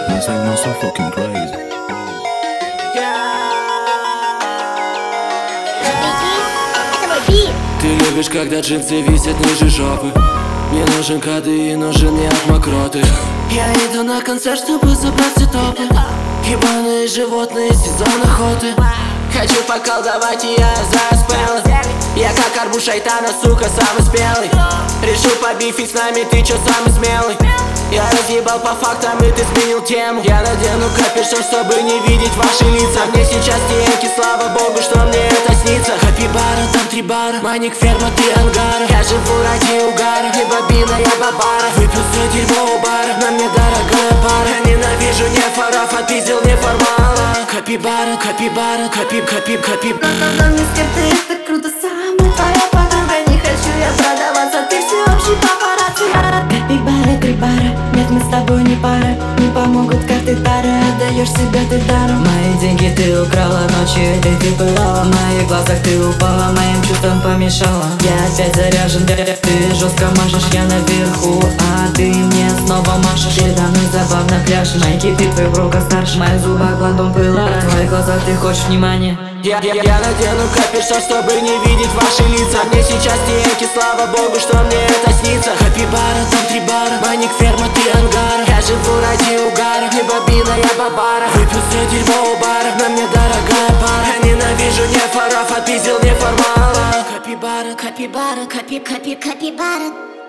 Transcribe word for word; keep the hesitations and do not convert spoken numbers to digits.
This ain't no so fucking crazy. Ты любишь, когда джинсы висят ниже жопы. Мне нужен кадеин, нужен не от мокроты. Я иду на концерт, чтобы забрать все топы. Ебаные животные, сезон охоты. Хочу поколдовать, и я за спеллы. Я как арбуз шайтана, сука, самый смелый. Решу побифить с нами, ты чё самый смелый? Я разъебал по фактам, и ты сменил тему. Я надену капюшон, чтобы не видеть ваши лица. Мне сейчас деньги, слава богу, что мне это снится. Капибара, там три бара, маник, ферма, ты ангара. Я живу ради угара, не бобина, я бабара. Выпил все дерьмо у бара, на мне дорогая пара. Я ненавижу нефоров, отпиздил неформала. Капибара, капибара, капи, капи, капи. Но не скрыто, это круто, самая твоя подруга. Не хочу я продаваться, ты всеобщий папарацци. Капибара, три бара, нет, мы с тобой не пара. Не помогут карты тары, отдаешь себя ты даром. Мои деньги ты украла, ночью этой ты пылала. В моих глазах ты упала, моим чувствам помешала. Я опять заряжен, ты жестко машешь, я наверху, а ты мне снова машешь. Передо мной забавно пляшешь, мои кипы твой брока старше. В моих зубах блондом пыла, в твоих глазах ты хочешь внимания. Я, я, я надену капюшон, чтобы не видеть ваши лица. Мне сейчас деньги, слава богу, что мне это снится. Капибара, там три бара, маник, ферма, ты ангара. Я живу ради угара, не бобина, я бабара. Выпил все дерьмо у бара, на мне дорогая пара. Я ненавижу нефоров, отпиздил неформала. Капибара, Капибара, капи, капи, капибара.